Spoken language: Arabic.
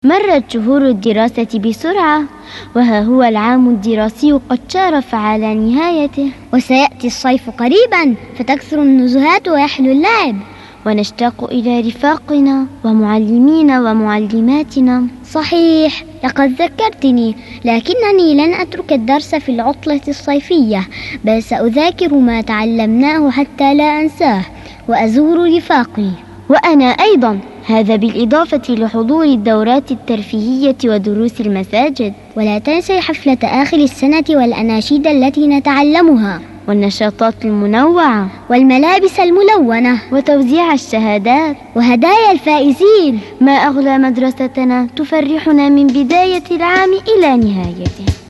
مرت شهور الدراسة بسرعة، وها هو العام الدراسي قد شارف على نهايته، وسيأتي الصيف قريبا فتكثر النزهات ويحلو اللعب، ونشتاق إلى رفاقنا ومعلمينا ومعلماتنا. صحيح، لقد ذكرتني، لكنني لن أترك الدرس في العطلة الصيفية، بل سأذاكر ما تعلمناه حتى لا أنساه وأزور رفاقي. وأنا أيضا، هذا بالإضافة لحضور الدورات الترفيهية ودروس المساجد. ولا تنسي حفلة آخر السنة والأناشيد التي نتعلمها، والنشاطات المنوعة، والملابس الملونة، وتوزيع الشهادات، وهدايا الفائزين. ما أغلى مدرستنا تفرحنا من بداية العام إلى نهايته.